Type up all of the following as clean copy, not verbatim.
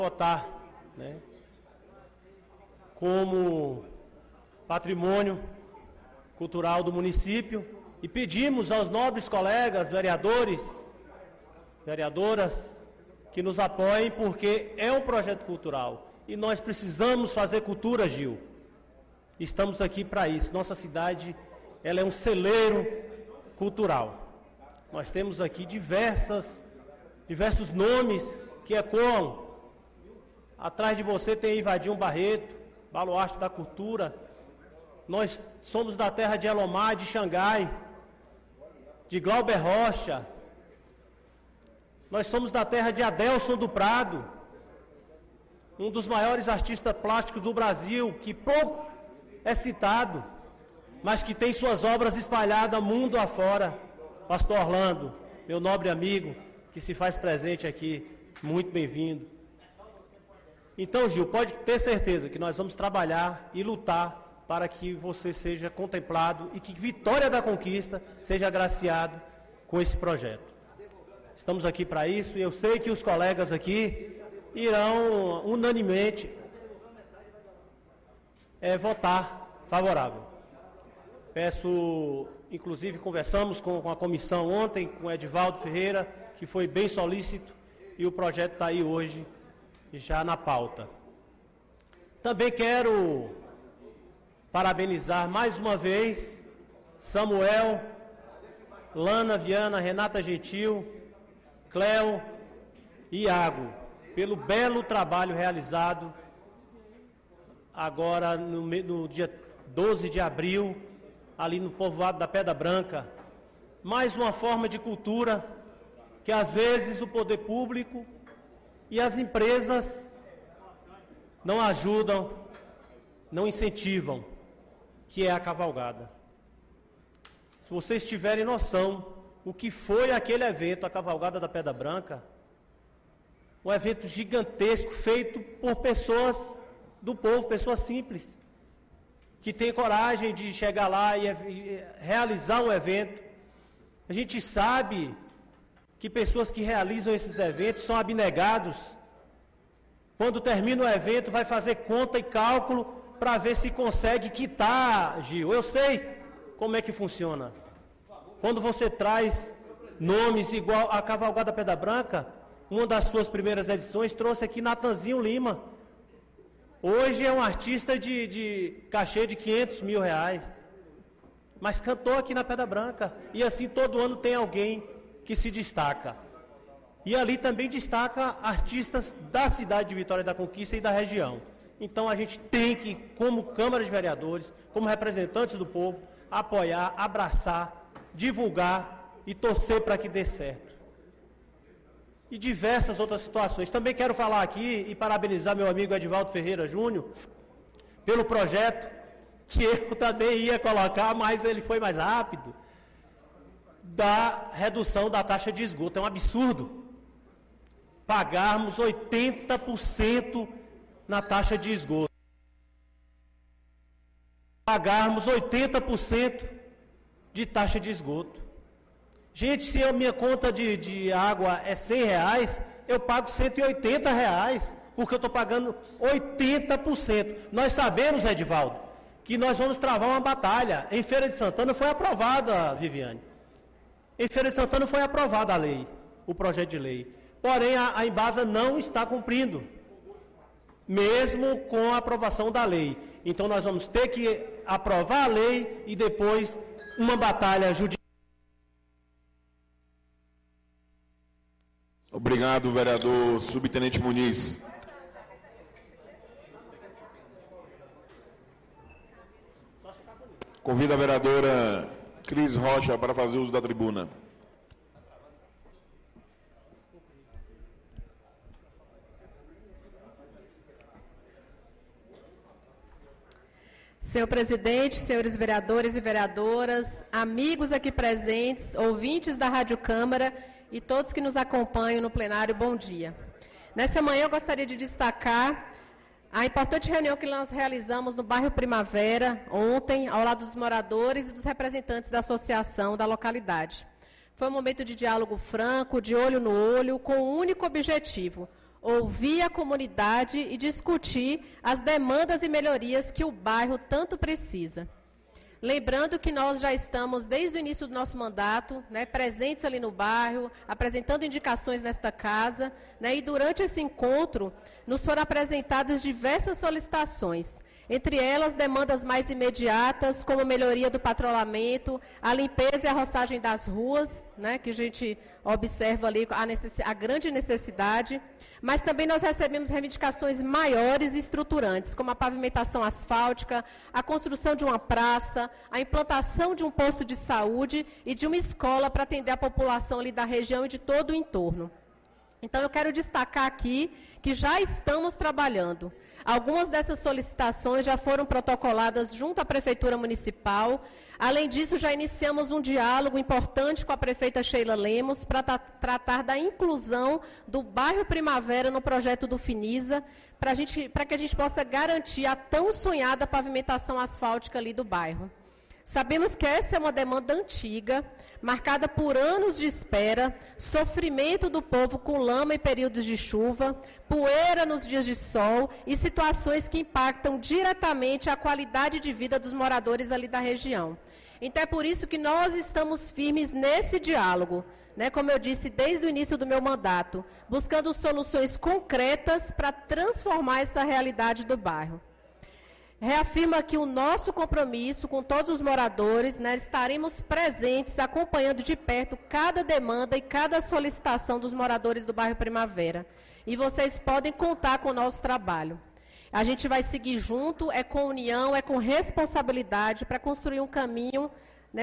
votar, né, como patrimônio cultural do município e pedimos aos nobres colegas, vereadores, vereadoras, que nos apoiem, porque é um projeto cultural e nós precisamos fazer cultura, Gil. Estamos aqui para isso. Nossa cidade, ela é um celeiro cultural. Nós temos aqui diversos nomes que ecoam. Atrás de você tem Ivadinho Barreto, baluarte da cultura. Nós somos da terra de Elomar, de Xangai, de Glauber Rocha. Nós somos da terra de Adelson do Prado, um dos maiores artistas plásticos do Brasil, que pouco é citado, mas que tem suas obras espalhadas mundo afora. Pastor Orlando, meu nobre amigo, que se faz presente aqui, muito bem-vindo. Então, Gil, pode ter certeza que nós vamos trabalhar e lutar para que você seja contemplado e que Vitória da Conquista seja agraciado com esse projeto. Estamos aqui para isso e eu sei que os colegas aqui irão unanimemente votar favorável. Peço, inclusive, conversamos com a comissão ontem, com o Edivaldo Ferreira, que foi bem solícito, e o projeto está aí hoje, já na pauta. Também quero parabenizar mais uma vez Samuel, Lana Viana, Renata Gentil, Cléo e Iago, pelo belo trabalho realizado agora no dia 12 de abril, ali no povoado da Pedra Branca. Mais uma forma de cultura que às vezes o poder público e as empresas não ajudam, não incentivam, que é a cavalgada. Se vocês tiverem noção o que foi aquele evento, a Cavalgada da Pedra Branca, um evento gigantesco feito por pessoas do povo, pessoas simples, que têm coragem de chegar lá e realizar um evento. A gente sabe que pessoas que realizam esses eventos são abnegados. Quando termina o evento, vai fazer conta e cálculo para ver se consegue quitar, Gil. Eu sei como é que funciona. Quando você traz nomes igual a Cavalgada Pedra Branca, uma das suas primeiras edições trouxe aqui Natanzinho Lima. Hoje é um artista de cachê de R$500 mil, mas cantou aqui na Pedra Branca. E assim todo ano tem alguém que se destaca. E ali também destaca artistas da cidade de Vitória da Conquista e da região. Então a gente tem que, como Câmara de Vereadores, como representantes do povo, apoiar, abraçar, divulgar e torcer para que dê certo. E diversas outras situações. Também quero falar aqui e parabenizar meu amigo Edivaldo Ferreira Júnior pelo projeto que eu também ia colocar, mas ele foi mais rápido, da redução da taxa de esgoto. É um absurdo pagarmos 80% na taxa de esgoto. Pagarmos 80% de taxa de esgoto. Gente, se a minha conta de água é R$100, eu pago R$180, porque eu estou pagando 80%. Nós sabemos, Edivaldo, que nós vamos travar uma batalha. Em Feira de Santana foi aprovada, Viviane. Em Feira de Santana foi aprovada a lei, o projeto de lei. Porém, a Embasa não está cumprindo, mesmo com a aprovação da lei. Então, nós vamos ter que aprovar a lei e depois uma batalha judicial. Obrigado, vereador Subtenente Muniz. Convido a vereadora Cris Rocha para fazer uso da tribuna. Senhor presidente, senhores vereadores e vereadoras, amigos aqui presentes, ouvintes da Rádio Câmara e todos que nos acompanham no plenário, bom dia. Nessa manhã eu gostaria de destacar a importante reunião que nós realizamos no bairro Primavera, ontem, ao lado dos moradores e dos representantes da associação da localidade. Foi um momento de diálogo franco, de olho no olho, com um único objetivo: ouvir a comunidade e discutir as demandas e melhorias que o bairro tanto precisa. Lembrando que nós já estamos, desde o início do nosso mandato, presentes ali no bairro, apresentando indicações nesta casa, e durante esse encontro nos foram apresentadas diversas solicitações, entre elas demandas mais imediatas, como a melhoria do patrulhamento, a limpeza e a roçagem das ruas, que a gente observa ali a grande necessidade, mas também nós recebemos reivindicações maiores e estruturantes, como a pavimentação asfáltica, a construção de uma praça, a implantação de um posto de saúde e de uma escola para atender a população ali da região e de todo o entorno. Então, eu quero destacar aqui que já estamos trabalhando. Algumas dessas solicitações já foram protocoladas junto à Prefeitura Municipal. Além disso, já iniciamos um diálogo importante com a prefeita Sheila Lemos para tratar da inclusão do bairro Primavera no projeto do Finisa, para que a gente possa garantir a tão sonhada pavimentação asfáltica ali do bairro. Sabemos que essa é uma demanda antiga, marcada por anos de espera, sofrimento do povo com lama em períodos de chuva, poeira nos dias de sol e situações que impactam diretamente a qualidade de vida dos moradores ali da região. Então, é por isso que nós estamos firmes nesse diálogo, como eu disse, desde o início do meu mandato, buscando soluções concretas para transformar essa realidade do bairro. Reafirmo aqui o nosso compromisso com todos os moradores, estaremos presentes, acompanhando de perto cada demanda e cada solicitação dos moradores do bairro Primavera. E vocês podem contar com o nosso trabalho. A gente vai seguir junto, é com união, é com responsabilidade, para construir um caminho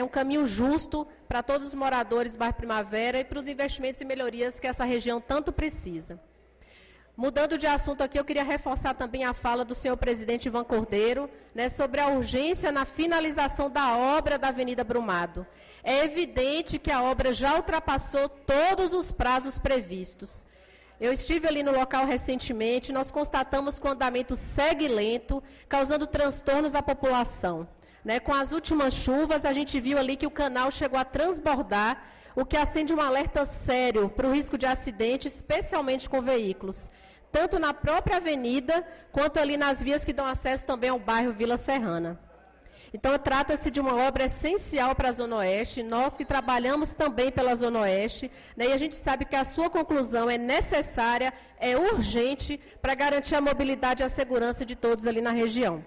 justo para todos os moradores do bairro Primavera e para os investimentos e melhorias que essa região tanto precisa. Mudando de assunto aqui, eu queria reforçar também a fala do senhor presidente Ivan Cordeiro, sobre a urgência na finalização da obra da Avenida Brumado. É evidente que a obra já ultrapassou todos os prazos previstos. Eu estive ali no local recentemente, nós constatamos que o andamento segue lento, causando transtornos à população. Com as últimas chuvas, a gente viu ali que o canal chegou a transbordar, o que acende um alerta sério para o risco de acidente, especialmente com veículos, tanto na própria avenida, quanto ali nas vias que dão acesso também ao bairro Vila Serrana. Então, trata-se de uma obra essencial para a Zona Oeste, nós que trabalhamos também pela Zona Oeste, e a gente sabe que a sua conclusão é necessária, é urgente, para garantir a mobilidade e a segurança de todos ali na região.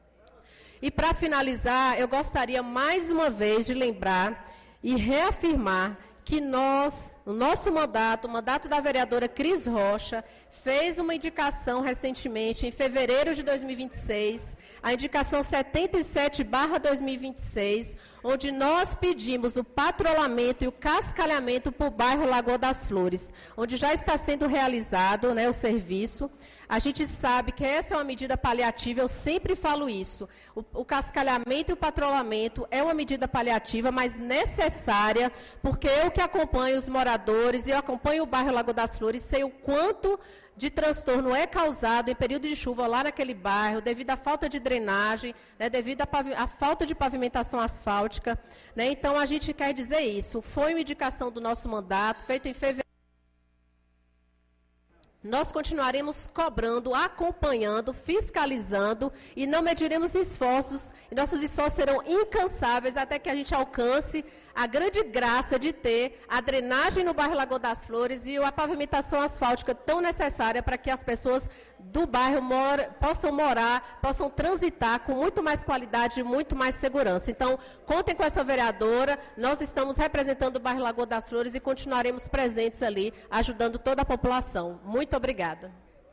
E, para finalizar, eu gostaria mais uma vez de lembrar e reafirmar que o nosso mandato, o mandato da vereadora Cris Rocha, fez uma indicação recentemente, em fevereiro de 2026, a indicação 77/2026, onde nós pedimos o patrulhamento e o cascalhamento para o bairro Lagoa das Flores, onde já está sendo realizado o serviço. A gente sabe que essa é uma medida paliativa, eu sempre falo isso. O cascalhamento e o patrulhamento é uma medida paliativa, mas necessária, porque eu que acompanho os moradores e eu acompanho o bairro Lagoa das Flores, sei o quanto de transtorno é causado em período de chuva lá naquele bairro, devido à falta de drenagem, devido à falta de pavimentação asfáltica. Então, a gente quer dizer isso. Foi uma indicação do nosso mandato, feita em fevereiro. Nós continuaremos cobrando, acompanhando, fiscalizando e não mediremos esforços, e nossos esforços serão incansáveis até que a gente alcance a grande graça de ter a drenagem no bairro Lagoa das Flores e a pavimentação asfáltica tão necessária para que as pessoas do bairro possam morar, possam transitar com muito mais qualidade e muito mais segurança. Então, contem com essa vereadora, nós estamos representando o bairro Lagoa das Flores e continuaremos presentes ali, ajudando toda a população. Muito obrigada.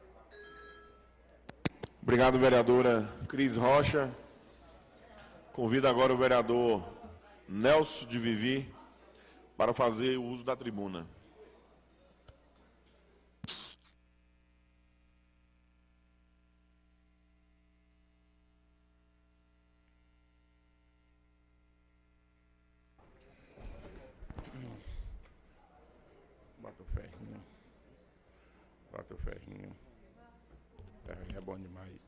Obrigado, vereadora Cris Rocha. Convido agora o vereador Nelson de Vivi para fazer o uso da tribuna. Bota o ferrinho. Bota o ferrinho. Ferrinho é bom demais.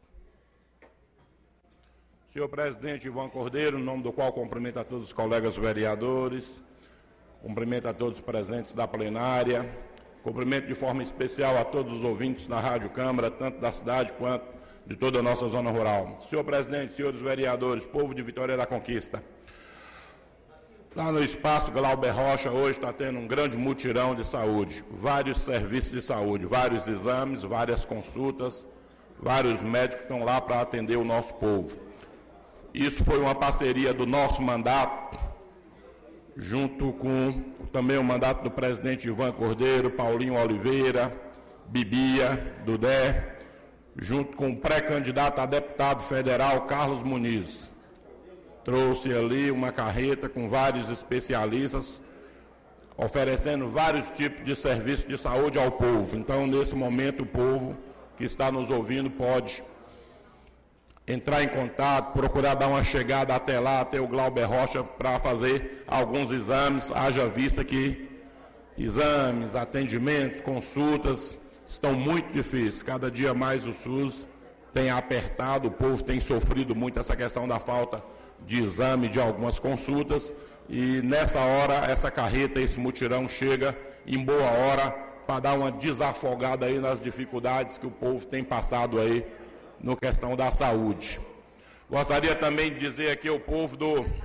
Senhor presidente Ivan Cordeiro, em nome do qual cumprimento a todos os colegas vereadores, cumprimento a todos os presentes da plenária, Cumprimento de forma especial a todos os ouvintes da Rádio Câmara, tanto da cidade quanto de toda a nossa zona rural. Senhor presidente, senhores vereadores, povo de Vitória da Conquista, lá no espaço Glauber Rocha, hoje está tendo um grande mutirão de saúde, vários serviços de saúde, vários exames, várias consultas, vários médicos estão lá para atender o nosso povo. Isso foi uma parceria do nosso mandato, junto com também o mandato do presidente Ivan Cordeiro, Paulinho Oliveira, Bibia, Dudé, junto com o pré-candidato a deputado federal, Carlos Muniz. Trouxe ali uma carreta com vários especialistas, oferecendo vários tipos de serviços de saúde ao povo. Então, nesse momento, o povo que está nos ouvindo pode entrar em contato, procurar dar uma chegada até lá, até o Glauber Rocha, para fazer alguns exames, haja vista que exames, atendimentos, consultas estão muito difíceis. Cada dia mais o SUS tem apertado, o povo tem sofrido muito essa questão da falta de exame, de algumas consultas, e nessa hora essa carreta, esse mutirão chega em boa hora para dar uma desafogada aí nas dificuldades que o povo tem passado aí na questão da saúde. Gostaria também de dizer aqui ao povo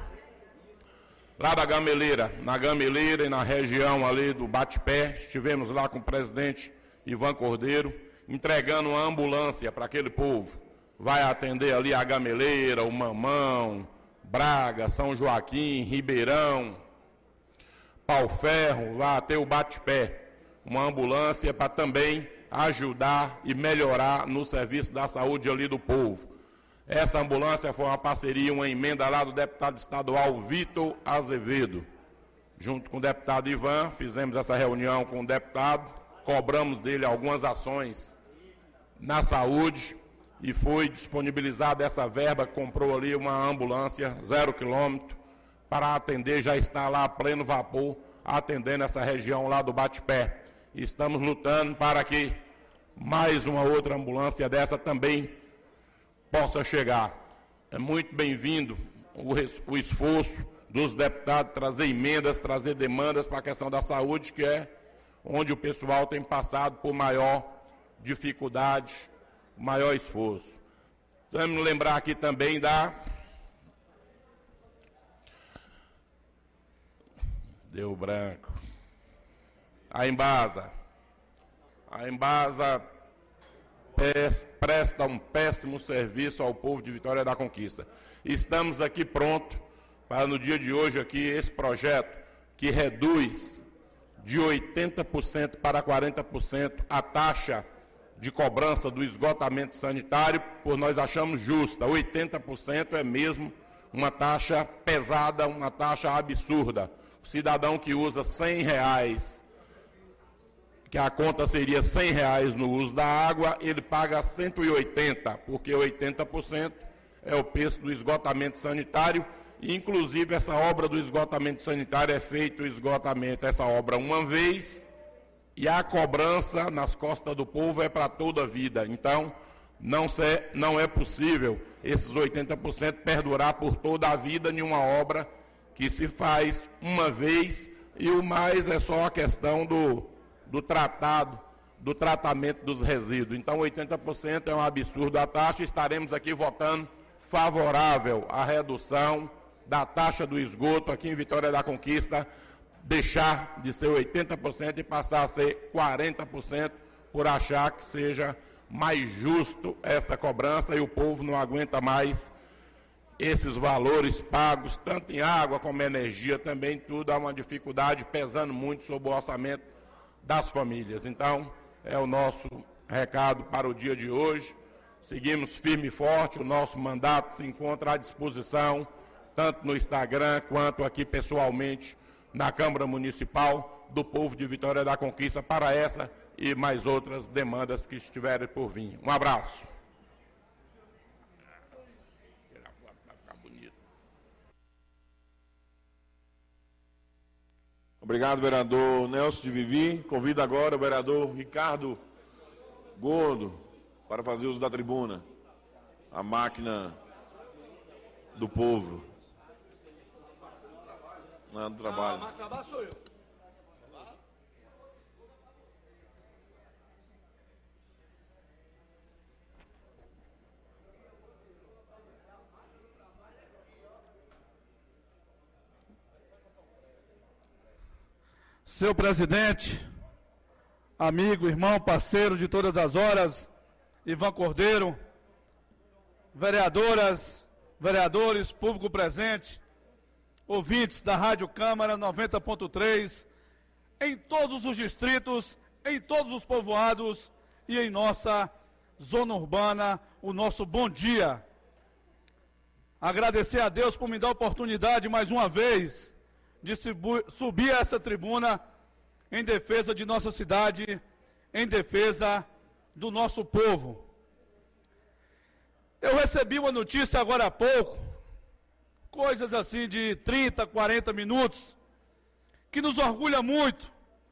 lá da Gameleira, na Gameleira e na região ali do Bate-Pé, estivemos lá com o presidente Ivan Cordeiro, entregando uma ambulância para aquele povo. Vai atender ali a Gameleira, o Mamão, Braga, São Joaquim, Ribeirão, Pau-Ferro, vai até o Bate-Pé. Uma ambulância para também ajudar e melhorar no serviço da saúde ali do povo. Essa ambulância foi uma parceria, uma emenda lá do deputado estadual Vitor Azevedo. Junto com o deputado Ivan, fizemos essa reunião com o deputado, cobramos dele algumas ações na saúde, e foi disponibilizada essa verba, comprou ali uma ambulância 0 quilômetro para atender, já está lá a pleno vapor, atendendo essa região lá do Bate-Pé. Estamos lutando para que mais uma outra ambulância dessa também possa chegar. É muito bem-vindo o esforço dos deputados, trazer emendas, trazer demandas para a questão da saúde, que é onde o pessoal tem passado por maior dificuldade, maior esforço. Vamos lembrar aqui também Deu branco. A Embasa. A Embasa presta um péssimo serviço ao povo de Vitória da Conquista. Estamos aqui prontos para, no dia de hoje, aqui, esse projeto que reduz de 80% para 40% a taxa de cobrança do esgotamento sanitário, por nós achamos justa. 80% é mesmo uma taxa pesada, uma taxa absurda. O cidadão que usa R$100, que a conta seria R$100 no uso da água, ele paga 180, porque 80% é o preço do esgotamento sanitário. Inclusive, essa obra do esgotamento sanitário é feito essa obra uma vez, e a cobrança nas costas do povo é para toda a vida. Então, não é possível esses 80% perdurar por toda a vida em uma obra que se faz uma vez, e o mais é só a questão do tratamento dos resíduos. Então, 80% é um absurdo a taxa. Estaremos aqui votando favorável à redução da taxa do esgoto aqui em Vitória da Conquista, deixar de ser 80% e passar a ser 40%, por achar que seja mais justo esta cobrança, e o povo não aguenta mais esses valores pagos, tanto em água como energia também, tudo há uma dificuldade pesando muito sobre o orçamento das famílias. Então, é o nosso recado para o dia de hoje. Seguimos firme e forte, o nosso mandato se encontra à disposição, tanto no Instagram quanto aqui pessoalmente na Câmara Municipal, do povo de Vitória da Conquista, para essa e mais outras demandas que estiverem por vir. Um abraço. Obrigado, vereador Nelson de Vivi. Convido agora o vereador Ricardo Gordo para fazer uso da tribuna. A máquina do povo. Não, do trabalho. Não, mas trabalho sou eu. Seu presidente, amigo, irmão, parceiro de todas as horas, Ivan Cordeiro, vereadoras, vereadores, público presente, ouvintes da Rádio Câmara 90.3, em todos os distritos, em todos os povoados e em nossa zona urbana, o nosso bom dia. Agradecer a Deus por me dar a oportunidade, mais uma vez, de subir a essa tribuna em defesa de nossa cidade, em defesa do nosso povo. Eu recebi uma notícia agora há pouco, coisas assim de 30, 40 minutos, que nos orgulha muito,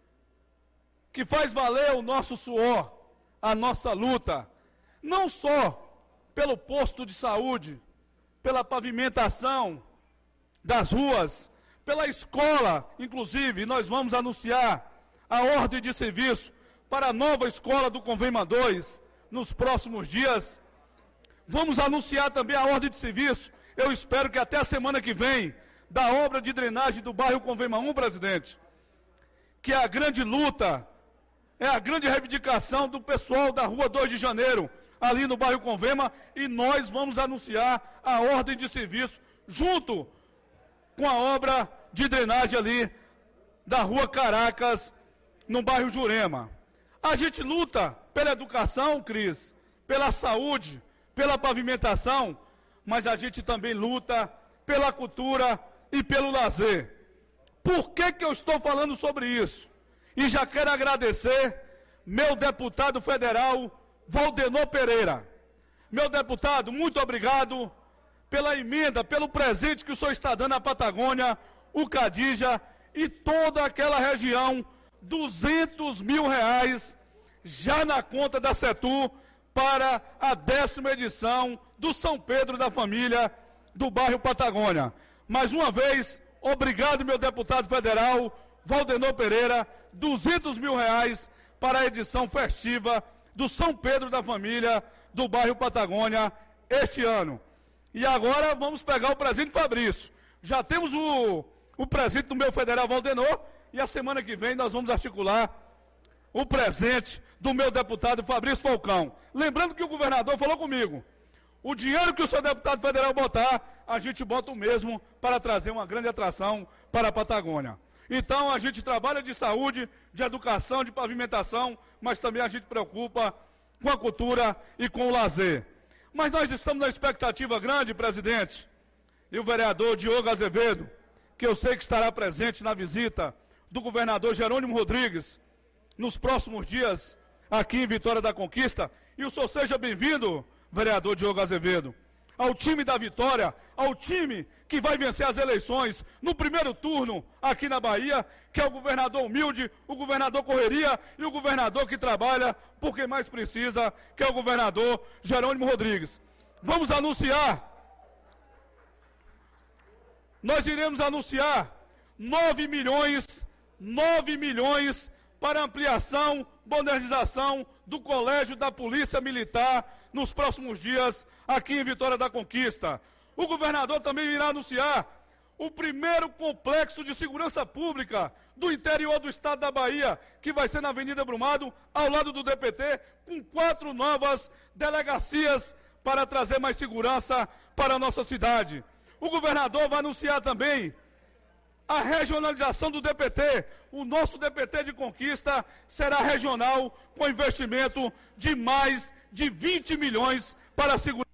que faz valer o nosso suor, a nossa luta, não só pelo posto de saúde, pela pavimentação das ruas, pela escola, inclusive, nós vamos anunciar a ordem de serviço para a nova escola do Convema 2 nos próximos dias. Vamos anunciar também a ordem de serviço, eu espero que até a semana que vem, da obra de drenagem do bairro Convema 1, presidente, que é a grande luta, é a grande reivindicação do pessoal da rua 2 de janeiro, ali no bairro Convema, e nós vamos anunciar a ordem de serviço junto com a obra de drenagem ali da rua Caracas, no bairro Jurema. A gente luta pela educação, Cris, pela saúde, pela pavimentação, mas a gente também luta pela cultura e pelo lazer. Por que eu estou falando sobre isso? E já quero agradecer meu deputado federal, Valdenor Pereira. Meu deputado, muito obrigado pela emenda, pelo presente que o senhor está dando à Patagônia, o Cadija e toda aquela região, 200 mil reais já na conta da Setur para a 10ª edição do São Pedro da Família do bairro Patagônia. Mais uma vez, obrigado, meu deputado federal, Valdenor Pereira, 200 mil reais para a edição festiva do São Pedro da Família do bairro Patagônia este ano. E agora vamos pegar o presente Fabrício. Já temos o presente do meu federal Valdenor e a semana que vem nós vamos articular o presente do meu deputado Fabrício Falcão. Lembrando que o governador falou comigo, o dinheiro que o seu deputado federal botar, a gente bota o mesmo para trazer uma grande atração para a Patagônia. Então a gente trabalha de saúde, de educação, de pavimentação, mas também a gente preocupa com a cultura e com o lazer. Mas nós estamos na expectativa grande, presidente, e o vereador Diogo Azevedo, que eu sei que estará presente na visita do governador Jerônimo Rodrigues, nos próximos dias, aqui em Vitória da Conquista. E o senhor seja bem-vindo, vereador Diogo Azevedo, ao time da Vitória, ao time que vai vencer as eleições no primeiro turno aqui na Bahia, que é o governador humilde, o governador correria e o governador que trabalha por quem mais precisa, que é o governador Jerônimo Rodrigues. Vamos anunciar, nós iremos anunciar 9 milhões para ampliação, modernização do Colégio da Polícia Militar nos próximos dias aqui em Vitória da Conquista. O governador também irá anunciar o primeiro complexo de segurança pública do interior do estado da Bahia, que vai ser na Avenida Brumado, ao lado do DPT, com 4 novas delegacias para trazer mais segurança para a nossa cidade. O governador vai anunciar também a regionalização do DPT. O nosso DPT de Conquista será regional, com investimento de mais de 20 milhões para a segurança.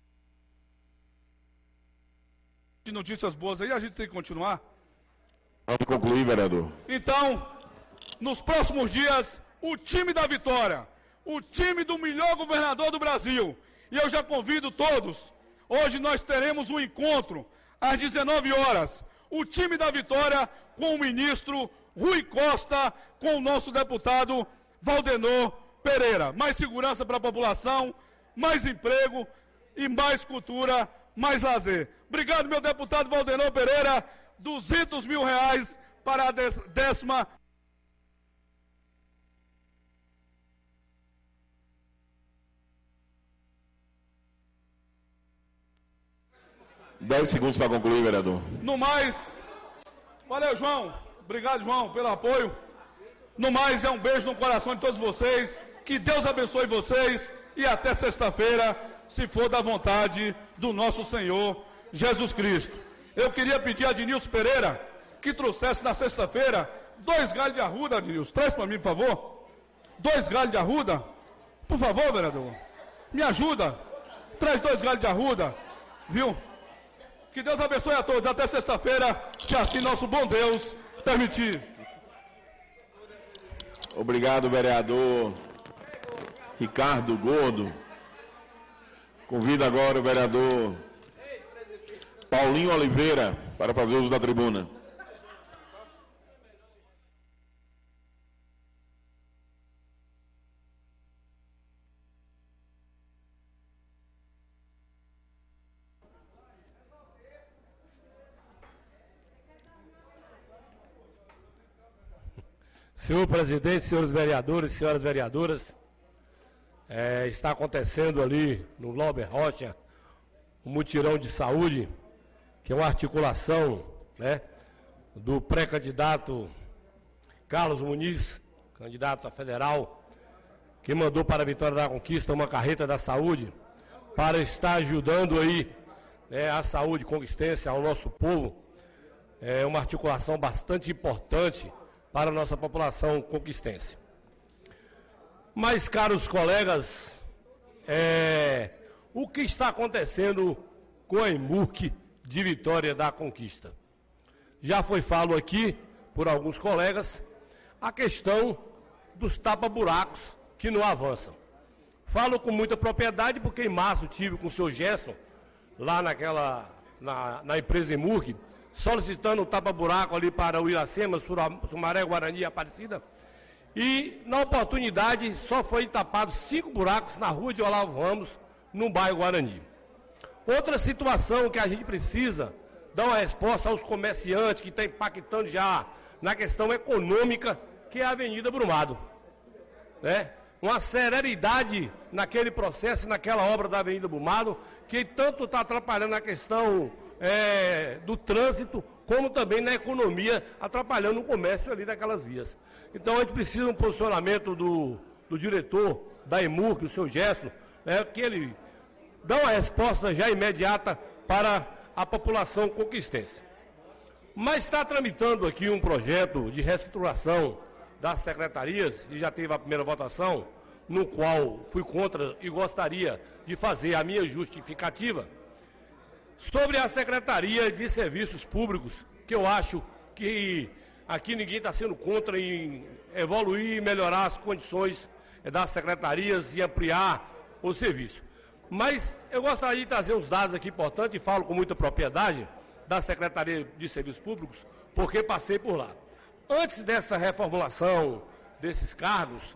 De notícias boas aí, a gente tem que continuar. Pode concluir, vereador. Então, nos próximos dias, o time da Vitória, o time do melhor governador do Brasil, e eu já convido todos, hoje nós teremos um encontro às 19 horas, o time da Vitória com o ministro Rui Costa, com o nosso deputado Valdenor Pereira. Mais segurança para a população, mais emprego e mais cultura, mais lazer. Obrigado, meu deputado Valdenor Pereira, 200 mil reais para a 10ª. Dez segundos para concluir, vereador. No mais, valeu, João. Obrigado, João, pelo apoio. No mais, é um beijo no coração de todos vocês. Que Deus abençoe vocês e até sexta-feira, se for da vontade do nosso Senhor Jesus Cristo. Eu queria pedir a Adnilson Pereira que trouxesse na sexta-feira 2 galhos de arruda, Adnilson. Traz para mim, por favor. 2 galhos de arruda. Por favor, vereador. Me ajuda. Traz 2 galhos de arruda. Viu? Que Deus abençoe a todos. Até sexta-feira, se assim nosso bom Deus permitir. Obrigado, vereador Ricardo Gordo. Convido agora o vereador Paulinho Oliveira para fazer uso da tribuna. Senhor presidente, senhores vereadores, senhoras vereadoras, está acontecendo ali no Lauber Rocha um mutirão de saúde, que é uma articulação, né, do pré-candidato Carlos Muniz, candidato a federal, que mandou para a Vitória da Conquista uma carreta da saúde para estar ajudando aí, né, a saúde conquistense, ao nosso povo. É uma articulação bastante importante para a nossa população conquistense. Mas, caros colegas, o que está acontecendo com a EMURC de Vitória da Conquista? Já foi falado aqui, por alguns colegas, a questão dos tapa-buracos que não avançam. Falo com muita propriedade porque em março tive com o senhor Gerson, lá na empresa EMURC, solicitando um tapa-buraco ali para o Iracema, Sumaré, Guarani e Aparecida. E, na oportunidade, só foi tapado 5 buracos na rua de Olavo Ramos, no bairro Guarani. Outra situação que a gente precisa dar uma resposta aos comerciantes, que está impactando já na questão econômica, que é a Avenida Brumado. Né? Uma celeridade naquele processo, naquela obra da Avenida Brumado, que tanto está atrapalhando a questão do trânsito, como também na economia, atrapalhando o comércio ali daquelas vias. Então a gente precisa de um posicionamento do diretor da EMURC, o seu Gerson, que ele dá uma resposta já imediata para a população conquistense. Mas está tramitando aqui um projeto de reestruturação das secretarias, e já teve a primeira votação, no qual fui contra e gostaria de fazer a minha justificativa, sobre a Secretaria de Serviços Públicos, que eu acho que aqui ninguém está sendo contra em evoluir e melhorar as condições das secretarias e ampliar o serviço. Mas eu gostaria de trazer uns dados aqui importantes, e falo com muita propriedade, da Secretaria de Serviços Públicos, porque passei por lá. Antes dessa reformulação desses cargos,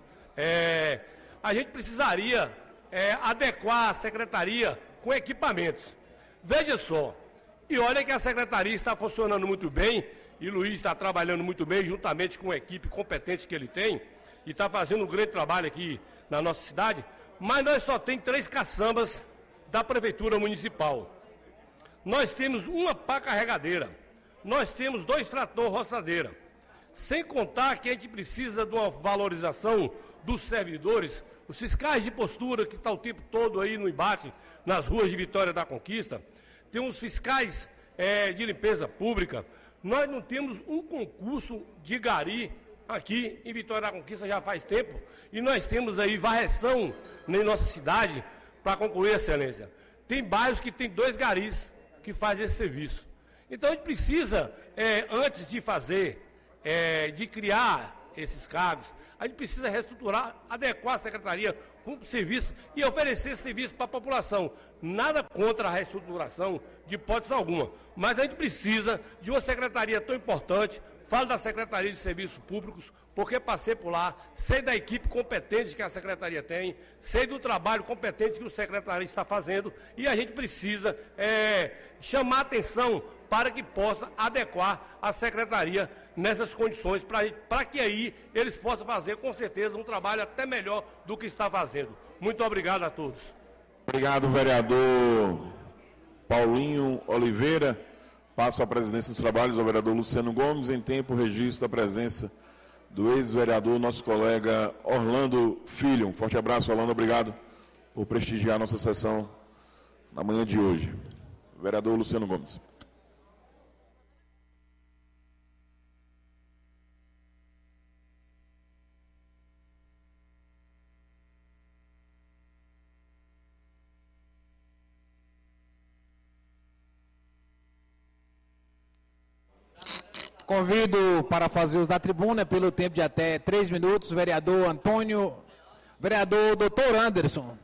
a gente precisaria adequar a secretaria com equipamentos. Veja só, e olha que a secretaria está funcionando muito bem, e Luiz está trabalhando muito bem, juntamente com a equipe competente que ele tem, e está fazendo um grande trabalho aqui na nossa cidade, mas nós só temos 3 caçambas da Prefeitura Municipal. Nós temos uma pá carregadeira, nós temos 2 trator roçadeira, sem contar que a gente precisa de uma valorização dos servidores, os fiscais de postura que estão o tempo todo aí no embate nas ruas de Vitória da Conquista, tem uns fiscais de limpeza pública. Nós não temos um concurso de gari aqui em Vitória da Conquista já faz tempo, e nós temos aí varreção na nossa cidade para concluir, excelência. Tem bairros que tem 2 garis que fazem esse serviço. Então a gente precisa, antes de fazer, de criar esses cargos, a gente precisa reestruturar, adequar a secretaria com o serviço e oferecer esse serviço para a população. Nada contra a reestruturação, de hipótese alguma, mas a gente precisa de uma secretaria tão importante. Falo da Secretaria de Serviços Públicos, porque passei por lá, sei da equipe competente que a secretaria tem, sei do trabalho competente que o secretário está fazendo, e a gente precisa chamar atenção para que possa adequar a secretaria nessas condições, para que aí eles possam fazer, com certeza, um trabalho até melhor do que está fazendo. Muito obrigado a todos. Obrigado, vereador Paulinho Oliveira. Passo a presidência dos trabalhos ao vereador Luciano Gomes. Em tempo, registro da presença do ex-vereador, nosso colega Orlando Filho. Um forte abraço, Orlando. Obrigado por prestigiar nossa sessão na manhã de hoje. Vereador Luciano Gomes. Convido para fazer uso da tribuna, pelo tempo de até 3 minutos, o vereador Antônio, vereador Dr. Anderson.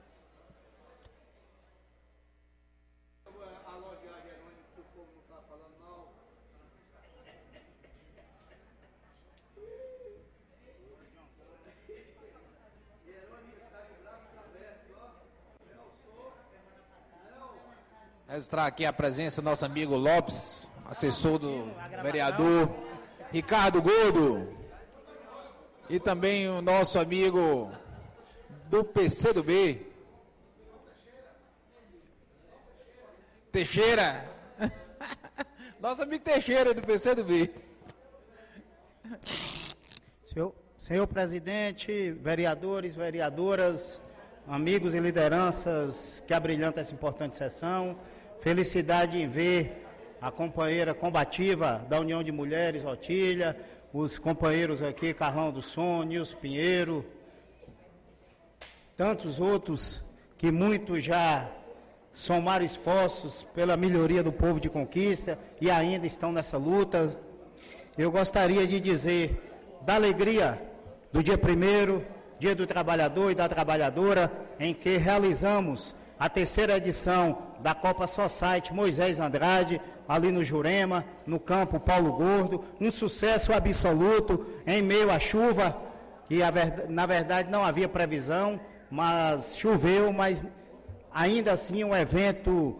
Registrar aqui a presença do nosso amigo Lopes, assessor do vereador Ricardo Gordo, e também o nosso amigo do PCdoB, Teixeira, nosso amigo Teixeira do PCdoB. Senhor presidente, vereadores, vereadoras, amigos e lideranças que abrilhantam essa importante sessão, felicidade em ver a companheira combativa da União de Mulheres, Otília, os companheiros aqui, Carlão do Som, Nilson Pinheiro, tantos outros que muitos já somaram esforços pela melhoria do povo de Conquista e ainda estão nessa luta. Eu gostaria de dizer da alegria do dia 1º, Dia do Trabalhador e da Trabalhadora, em que realizamos a 3ª edição da Copa Society Moisés Andrade, ali no Jurema, no campo Paulo Gordo, um sucesso absoluto em meio à chuva, que na verdade não havia previsão, mas choveu, mas ainda assim o evento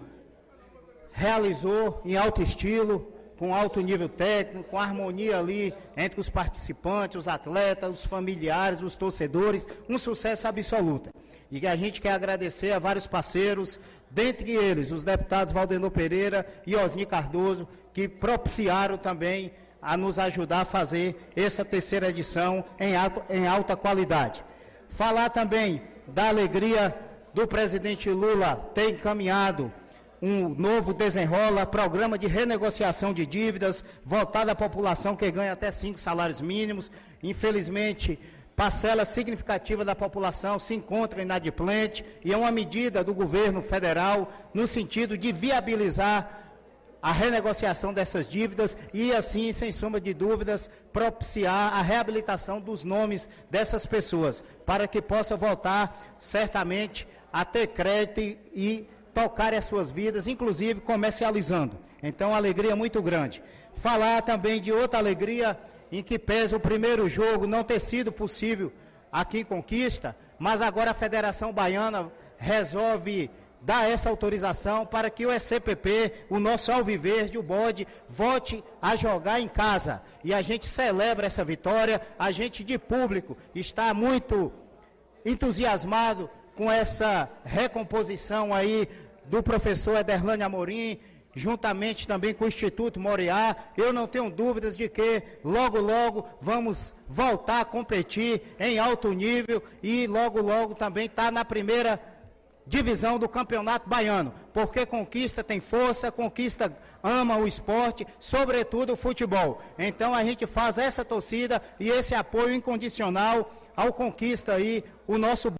realizou em alto estilo, com alto nível técnico, com harmonia ali entre os participantes, os atletas, os familiares, os torcedores, um sucesso absoluto. E a gente quer agradecer a vários parceiros, dentre eles os deputados Valdenor Pereira e Osni Cardoso, que propiciaram também a nos ajudar a fazer essa 3ª edição em alta qualidade. Falar também da alegria do presidente Lula ter encaminhado um novo Desenrola, programa de renegociação de dívidas, voltado à população que ganha até 5 salários mínimos. Infelizmente, parcela significativa da população se encontra inadimplente e é uma medida do governo federal no sentido de viabilizar a renegociação dessas dívidas e, assim, sem sombra de dúvidas, propiciar a reabilitação dos nomes dessas pessoas, para que possa voltar, certamente, a ter crédito e tocarem as suas vidas, inclusive comercializando. Então, alegria muito grande. Falar também de outra alegria, em que pesa o primeiro jogo não ter sido possível aqui em Conquista, mas agora a Federação Baiana resolve dar essa autorização para que o SCPP, o nosso Alviverde, o Bode, volte a jogar em casa. E a gente celebra essa vitória, a gente de público está muito entusiasmado com essa recomposição aí do professor Ederlane Amorim, juntamente também com o Instituto Moriá. Eu não tenho dúvidas de que logo, logo vamos voltar a competir em alto nível e logo, logo também estar na primeira divisão do Campeonato Baiano, porque Conquista tem força, Conquista ama o esporte, sobretudo o futebol. Então a gente faz essa torcida e esse apoio incondicional ao Conquista aí, o nosso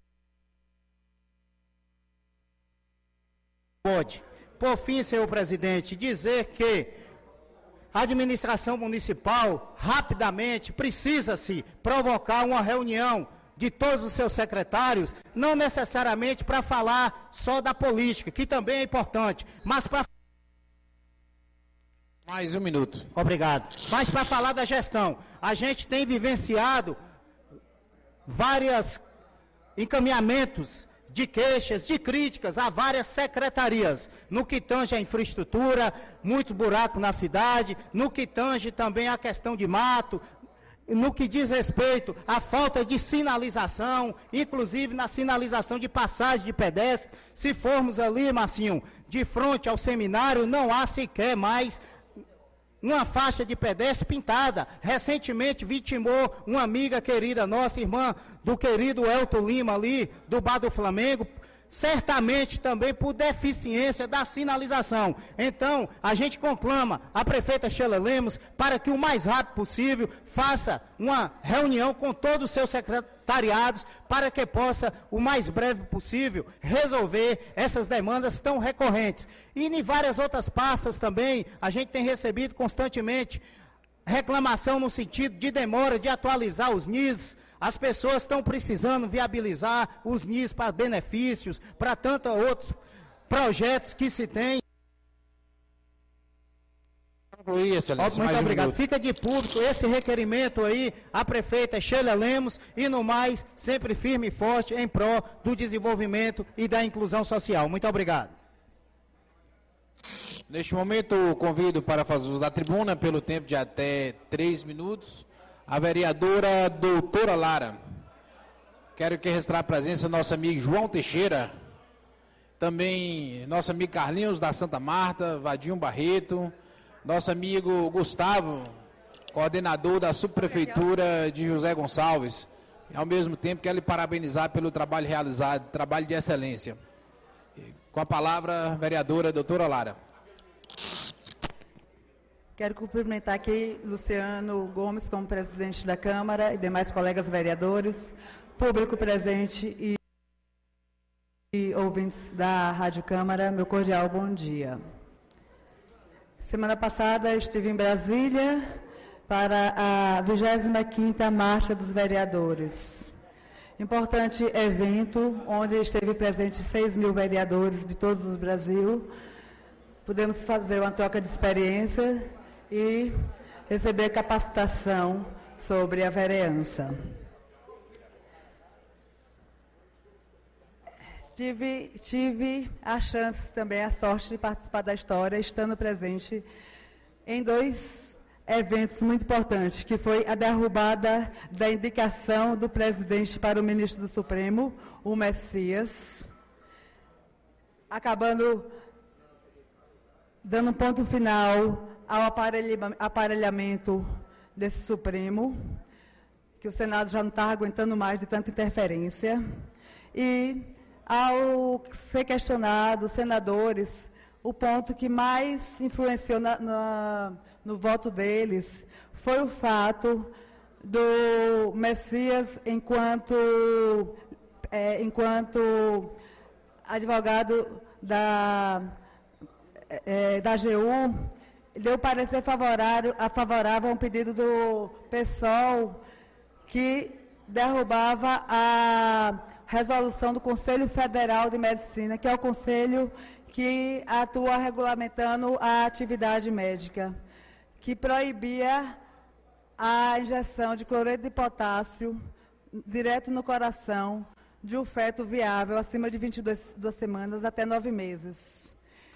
Bode. Por fim, senhor presidente, dizer que a administração municipal, rapidamente, precisa-se provocar uma reunião de todos os seus secretários, não necessariamente para falar só da política, que também é importante, mas para... Mais um minuto. Obrigado. Mas para falar da gestão, a gente tem vivenciado vários encaminhamentos de queixas, de críticas a várias secretarias, no que tange a infraestrutura, muito buraco na cidade, no que tange também a questão de mato, no que diz respeito à falta de sinalização, inclusive na sinalização de passagem de pedestre. Se formos ali, Marcinho, de frente ao seminário, não há sequer mais uma faixa de pedestre pintada. Recentemente vitimou uma amiga querida nossa, irmã do querido Elton Lima ali, do Bar do Flamengo, certamente também por deficiência da sinalização. Então, a gente conclama a prefeita Sheila Lemos para que o mais rápido possível faça uma reunião com todos os seus secretariados para que possa, o mais breve possível, resolver essas demandas tão recorrentes. E em várias outras pastas também, a gente tem recebido constantemente reclamação no sentido de demora de atualizar os NIS. As pessoas estão precisando viabilizar os NIS para benefícios, para tantos outros projetos que se tem. Muito obrigado. Fica de público esse requerimento aí, a prefeita Sheila Lemos, e no mais, sempre firme e forte em prol do desenvolvimento e da inclusão social. Muito obrigado. Neste momento, convido para fazer uso da tribuna, pelo tempo de até 3 minutos, a vereadora doutora Lara. Quero que registrar a presença do nosso amigo João Teixeira, também nosso amigo Carlinhos da Santa Marta, Vadinho Barreto, nosso amigo Gustavo, coordenador da subprefeitura de José Gonçalves. E, ao mesmo tempo, quero lhe parabenizar pelo trabalho realizado, trabalho de excelência. Com a palavra, vereadora doutora Lara. Quero cumprimentar aqui Luciano Gomes, como presidente da Câmara, e demais colegas vereadores, público presente e ouvintes da Rádio Câmara, meu cordial bom dia. Semana passada estive em Brasília para a 25ª Marcha dos Vereadores. Importante evento, onde esteve presente 6.000 vereadores de todos os Brasil. Pudemos fazer uma troca de experiência e receber capacitação sobre a vereança. Tive a chance também, a sorte de participar da história, estando presente em 2 eventos muito importantes, que foi a derrubada da indicação do presidente para o ministro do Supremo, o Messias, acabando dando um ponto final ao aparelhamento desse Supremo, que o Senado já não está aguentando mais de tanta interferência, e ao ser questionado, os senadores, o ponto que mais influenciou no voto deles foi o fato do Messias, enquanto advogado da AGU, deu parecer favorável a um pedido do PSOL que derrubava a resolução do Conselho Federal de Medicina, que é o conselho que atua regulamentando a atividade médica, que proibia a injeção de cloreto de potássio direto no coração de um feto viável acima de 22 semanas até 9 meses.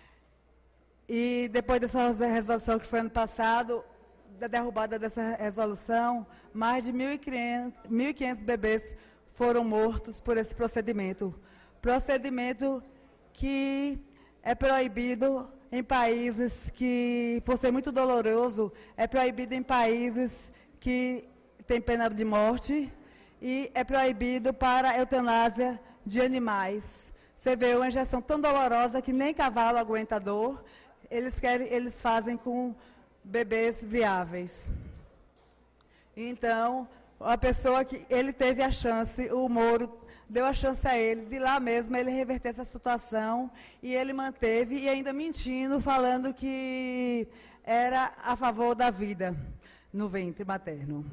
E depois dessa resolução que foi ano passado, da derrubada dessa resolução, mais de 1.500 bebês foram mortos por esse procedimento. Procedimento que é proibido em países que, por ser muito doloroso, é proibido em países que têm pena de morte e é proibido para a eutanásia de animais. Você vê uma injeção tão dolorosa que nem cavalo aguenta a dor, eles fazem com bebês viáveis. Então, a pessoa que ele teve a chance, o Moro deu a chance a ele, de lá mesmo ele reverter essa situação, e ele manteve, e ainda mentindo, falando que era a favor da vida no ventre materno.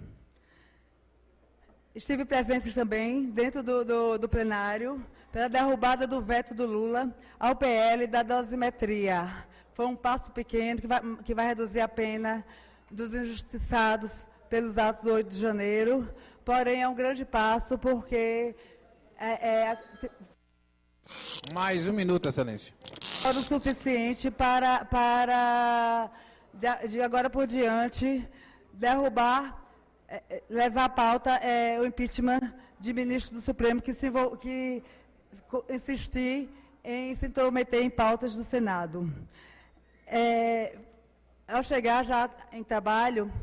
Estive presente também, dentro do plenário, pela derrubada do veto do Lula ao PL da dosimetria. Foi um passo pequeno que vai reduzir a pena dos injustiçados pelos atos do 8 de janeiro, porém é um grande passo porque Mais 1 minuto, excelência. o suficiente para de agora por diante, derrubar levar à pauta o impeachment de ministro do Supremo que insistir em se intrometer em pautas do Senado. Ao chegar já em trabalho,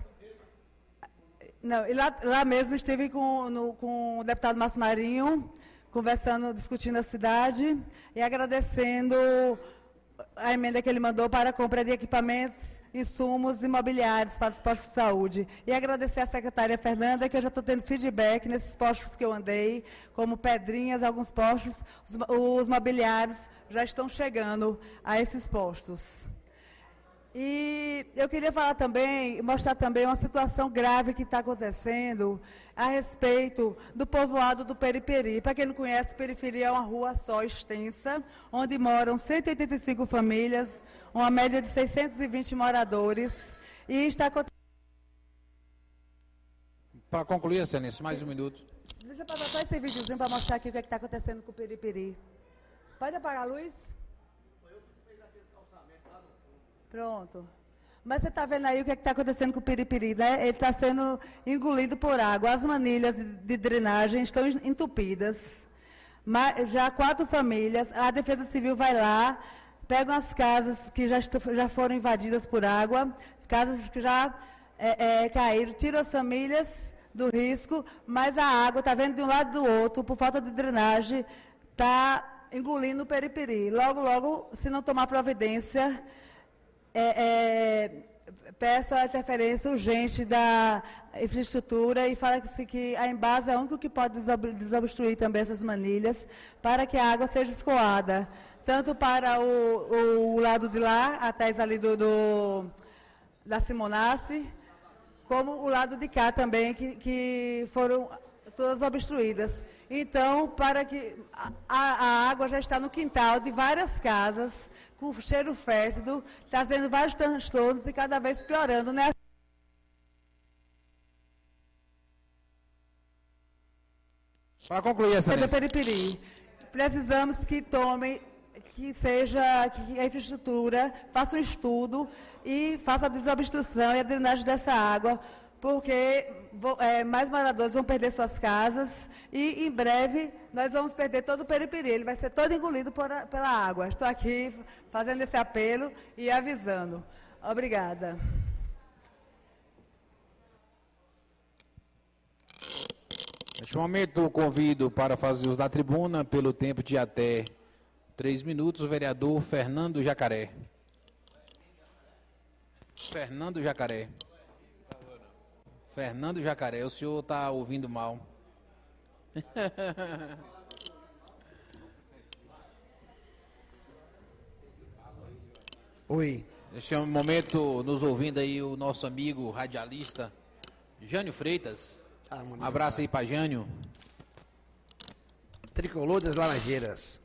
lá mesmo estive com o deputado Márcio Marinho, conversando, discutindo a cidade e agradecendo a emenda que ele mandou para a compra de equipamentos, insumos imobiliários para os postos de saúde. E agradecer à secretária Fernanda, que eu já estou tendo feedback nesses postos que eu andei, como Pedrinhas, alguns postos, os mobiliários já estão chegando a esses postos. E eu queria falar também, mostrar também uma situação grave que está acontecendo a respeito do povoado do Periperi. Para quem não conhece, Periperi é uma rua só extensa, onde moram 185 famílias, uma média de 620 moradores. E está acontecendo... Para concluir, Excelência, mais um minuto. Deixa eu passar só esse videozinho para mostrar aqui o que está acontecendo com o Periperi. Pode apagar a luz? Pronto. Mas você está vendo aí o que está acontecendo com o Periperi, né? Ele está sendo engolido por água. As manilhas de drenagem estão entupidas. Mas já 4 famílias, a Defesa Civil vai lá, pegam as casas que já foram invadidas por água, casas que já caíram, tiram as famílias do risco, mas a água, está vendo de um lado e do outro, por falta de drenagem, está engolindo o Periperi. Logo, logo, se não tomar providência... peço a interferência urgente da infraestrutura e fala que a Embasa é o único que pode desobstruir também essas manilhas para que a água seja escoada, tanto para o lado de lá, atrás ali da Simonace, como o lado de cá também, que foram todas obstruídas. Então, para que a água já está no quintal de várias casas, com cheiro fétido, trazendo vários transtornos e cada vez piorando, né? Para concluir, Excelência. Periperi. Precisamos que a infraestrutura faça um estudo e faça a desobstrução e a drenagem dessa água, porque mais moradores vão perder suas casas e, em breve, nós vamos perder todo o Periperi. Ele vai ser todo engolido pela água. Estou aqui fazendo esse apelo e avisando. Obrigada. Neste momento, convido para fazer uso da tribuna, pelo tempo de até 3 minutos, o vereador Fernando Jacaré. Fernando Jacaré. Fernando Jacaré, o senhor está ouvindo mal. Oi. Neste momento, nos ouvindo aí o nosso amigo radialista Jânio Freitas. Um abraço aí para Jânio. Tricolor das Laranjeiras.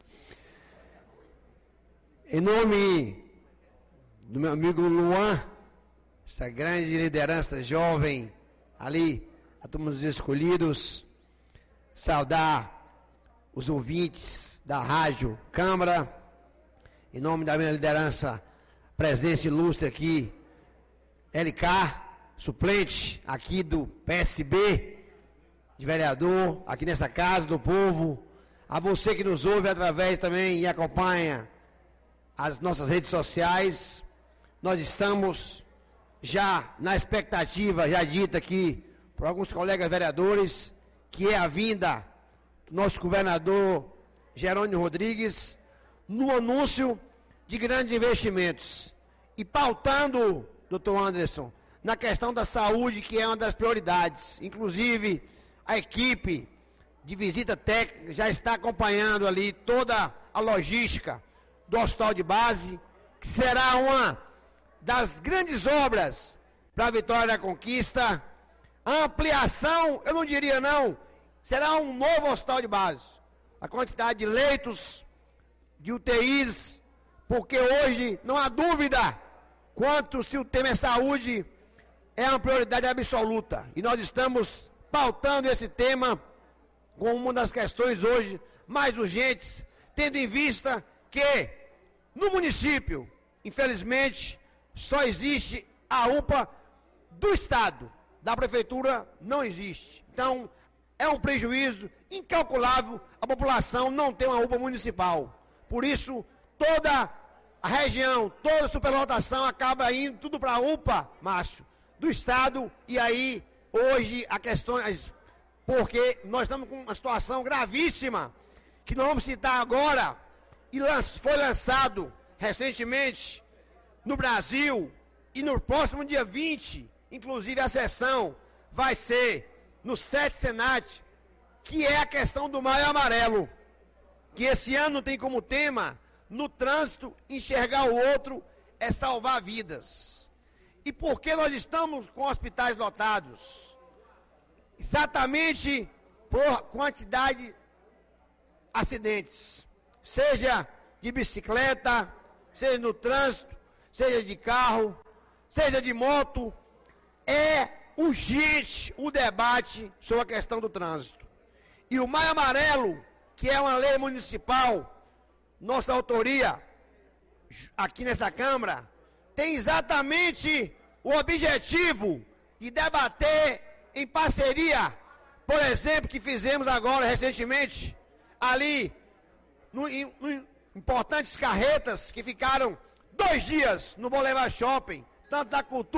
Em nome do meu amigo Luan, essa grande liderança jovem, ali, a turma dos escolhidos, saudar os ouvintes da Rádio Câmara, em nome da minha liderança, presença ilustre aqui, LK, suplente aqui do PSB, de vereador, aqui nessa Casa do Povo, a você que nos ouve através também e acompanha as nossas redes sociais, nós estamos já na expectativa, já dita aqui por alguns colegas vereadores, que é a vinda do nosso governador Jerônimo Rodrigues, no anúncio de grandes investimentos. E pautando, doutor Anderson, na questão da saúde, que é uma das prioridades. Inclusive, a equipe de visita técnica já está acompanhando ali toda a logística do Hospital de Base, que será uma das grandes obras para a Vitória da Conquista. A ampliação, eu não diria não, será um novo hospital de base. A quantidade de leitos, de UTIs, porque hoje não há dúvida quanto se o tema é saúde, é uma prioridade absoluta. E nós estamos pautando esse tema como uma das questões hoje mais urgentes, tendo em vista que no município, infelizmente, só existe a UPA do Estado. da prefeitura não existe. Então, é um prejuízo incalculável a população não ter uma UPA municipal. Por isso, toda a região, toda a superlotação acaba indo tudo para a UPA, Márcio, do Estado, e aí, hoje, a questão, porque nós estamos com uma situação gravíssima, que nós vamos citar agora, e foi lançado recentemente no Brasil, e no próximo dia 20, inclusive a sessão vai ser no 7 Senat, que é a questão do Maio Amarelo, que esse ano tem como tema, no trânsito, enxergar o outro é salvar vidas. E por que nós estamos com hospitais lotados? Exatamente por quantidade de acidentes, seja de bicicleta, seja no trânsito, seja de carro, seja de moto. É urgente o debate sobre a questão do trânsito. E o Maio Amarelo, que é uma lei municipal, nossa autoria, aqui nesta Câmara, tem exatamente o objetivo de debater em parceria, por exemplo, que fizemos agora recentemente, ali, no importantes carretas que ficaram 2 dias no Boulevard Shopping, tanto da cultura...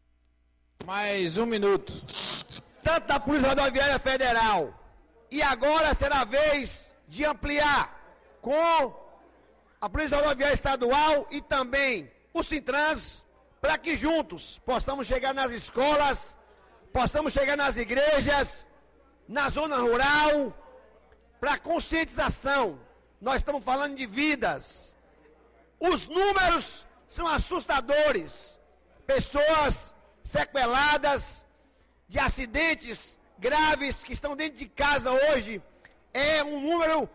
Mais 1 minuto. Tanto da Polícia Rodoviária Federal. E agora será a vez de ampliar com a Polícia Rodoviária Estadual e também o Sintrans, para que juntos possamos chegar nas escolas, possamos chegar nas igrejas, na zona rural, para conscientização. Nós estamos falando de vidas. Os números são assustadores. Pessoas sequeladas de acidentes graves que estão dentro de casa hoje. É um número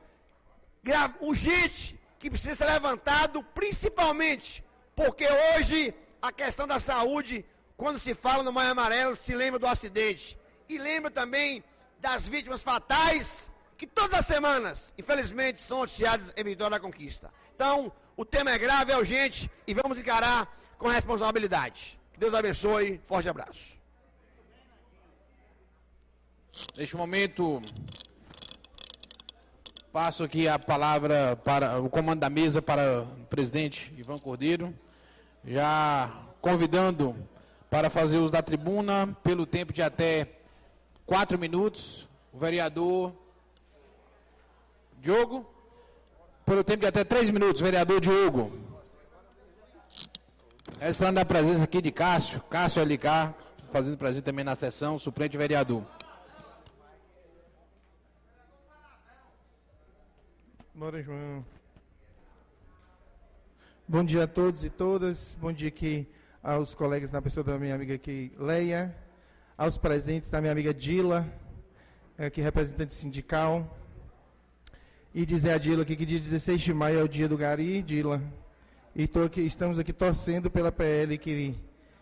urgente que precisa ser levantado, principalmente porque hoje a questão da saúde, quando se fala no Maio Amarelo, se lembra do acidente. E lembra também das vítimas fatais, que todas as semanas, infelizmente, são noticiadas em Vitória da Conquista. Então, o tema é grave, é urgente e vamos encarar com responsabilidade. Que Deus abençoe, forte abraço. Neste momento, passo aqui a palavra para o comando da mesa para o presidente Ivan Cordeiro, já convidando para fazer uso da tribuna, pelo tempo de até 4 minutos, o vereador Diogo, pelo tempo de até 3 minutos, vereador Diogo. Restando a presença aqui de Cássio LK, fazendo presente também na sessão, suplente vereador. Bora, João. Bom dia a todos e todas. Bom dia aqui aos colegas, na pessoa da minha amiga aqui, Leia. Aos presentes da minha amiga Dila, aqui representante sindical. E dizer a Dila aqui que dia 16 de maio é o dia do Gari, Dila. E estamos aqui torcendo pela PL que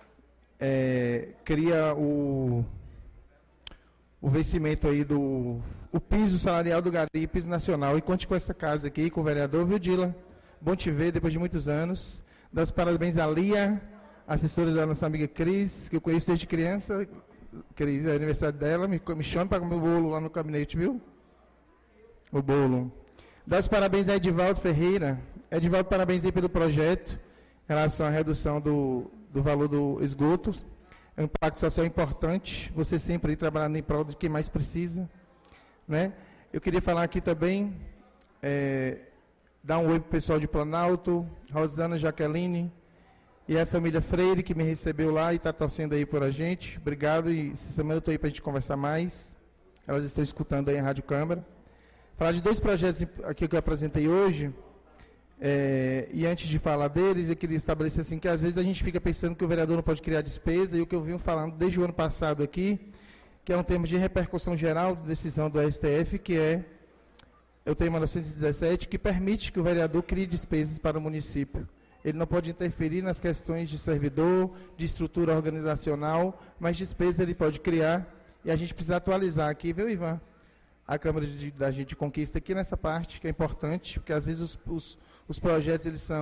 cria o vencimento aí do piso salarial do Gari, piso nacional. E conte com essa casa aqui, com o vereador, viu, Dila? Bom te ver depois de muitos anos. Dar os parabéns à Lia, assessora da nossa amiga Cris, que eu conheço desde criança. Cris, é aniversário dela, me chama para comer o bolo lá no gabinete, viu? O bolo. Dar os parabéns a Edivaldo Ferreira. Edivaldo, parabéns aí pelo projeto em relação à redução do valor do esgoto. É um impacto social importante. Você sempre aí trabalhando em prol de quem mais precisa, né? Eu queria falar aqui também, dar um oi para o pessoal de Planalto, Rosana, Jaqueline e a família Freire, que me recebeu lá e está torcendo aí por a gente. Obrigado, e essa semana eu estou aí para a gente conversar mais. Elas estão escutando aí a Rádio Câmara. Falar de 2 projetos aqui que eu apresentei hoje, e antes de falar deles, eu queria estabelecer assim, que às vezes a gente fica pensando que o vereador não pode criar despesa, e o que eu venho falando desde o ano passado aqui, que é um tema de repercussão geral de decisão do STF, que é o tema 917, que permite que o vereador crie despesas para o município. Ele não pode interferir nas questões de servidor, de estrutura organizacional, mas despesa ele pode criar, e a gente precisa atualizar aqui, viu, Ivan? A Câmara da gente conquista aqui nessa parte, que é importante, porque às vezes os projetos eles são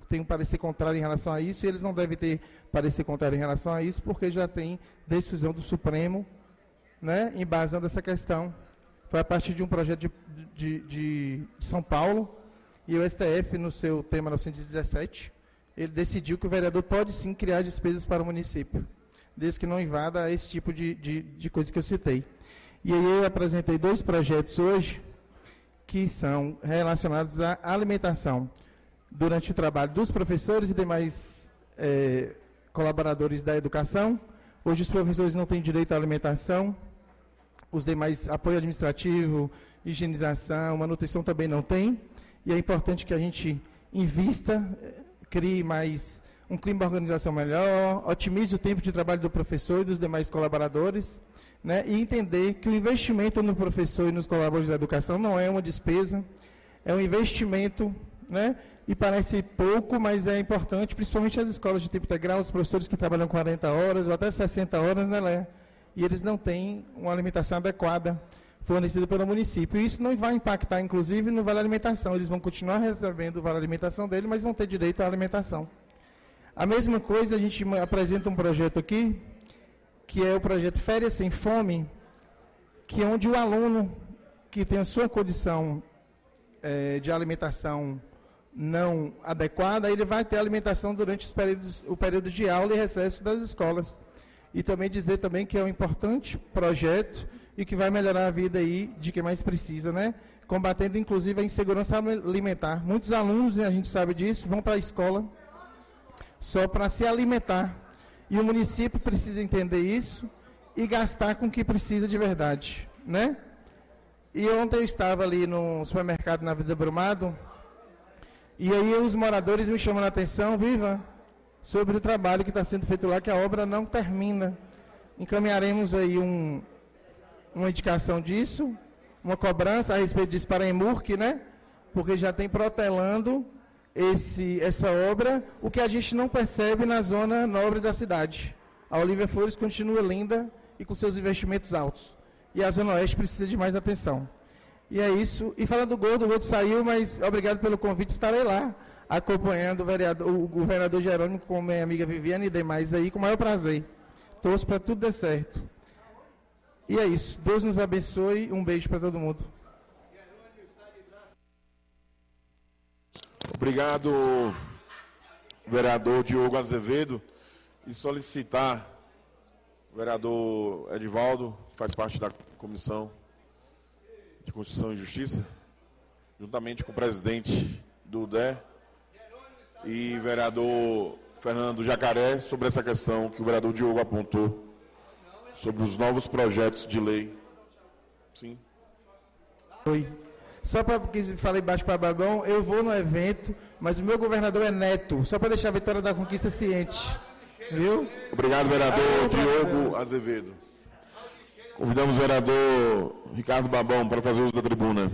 tenho um parecer contrário em relação a isso, e eles não devem ter parecer contrário em relação a isso, porque já tem decisão do Supremo, né, embasando essa questão. Foi a partir de um projeto de São Paulo, e o STF, no seu tema 917, ele decidiu que o vereador pode sim criar despesas para o município, desde que não invada esse tipo de coisa que eu citei. E aí eu apresentei 2 projetos hoje, que são relacionados à alimentação durante o trabalho dos professores e demais colaboradores da educação. Hoje os professores não têm direito à alimentação, os demais apoio administrativo, higienização, manutenção também não tem, e é importante que a gente invista, crie mais um clima de organização melhor, otimize o tempo de trabalho do professor e dos demais colaboradores, né, e entender que o investimento no professor e nos colaboradores da educação não é uma despesa, é um investimento, né, e parece pouco, mas é importante, principalmente as escolas de tempo integral, os professores que trabalham 40 horas ou até 60 horas, né, Léa? E eles não têm uma alimentação adequada fornecida pelo município. E isso não vai impactar, inclusive, no vale alimentação. Eles vão continuar recebendo o vale alimentação dele, mas vão ter direito à alimentação. A mesma coisa, a gente apresenta um projeto aqui, que é o projeto Férias Sem Fome, que é onde o aluno que tem a sua condição de alimentação não adequada, ele vai ter alimentação durante o período de aula e recesso das escolas. E também dizer também que é um importante projeto e que vai melhorar a vida aí de quem mais precisa, né? Combatendo, inclusive, a insegurança alimentar. Muitos alunos, a gente sabe disso, vão para a escola só para se alimentar. E o município precisa entender isso e gastar com o que precisa de verdade, né? E ontem eu estava ali no supermercado na Vida Brumado, e aí os moradores me chamam a atenção, sobre o trabalho que está sendo feito lá, que a obra não termina. Encaminharemos aí uma indicação disso, uma cobrança a respeito disso para a EMURC, né? Porque já tem protelando essa obra, o que a gente não percebe na zona nobre da cidade. A Olívia Flores continua linda e com seus investimentos altos. E a Zona Oeste precisa de mais atenção. E é isso. E falando do Gordo saiu, mas obrigado pelo convite, estarei lá, acompanhando o governador Jerônimo com minha amiga Viviane e demais aí, com o maior prazer. Torço para tudo dar certo. E é isso. Deus nos abençoe. Um beijo para todo mundo. Obrigado, vereador Diogo Azevedo. E solicitar o vereador Edivaldo, que faz parte da Comissão de Constituição e Justiça, juntamente com o presidente do DE, e vereador Fernando Jacaré, sobre essa questão que o vereador Diogo apontou, sobre os novos projetos de lei. Sim. Oi. Só para que falei baixo para Babão, eu vou no evento, mas o meu governador é Neto, só para deixar a Vitória da Conquista ciente. Viu? Obrigado, vereador Diogo Azevedo. Convidamos o vereador Ricardo Babão para fazer uso da tribuna.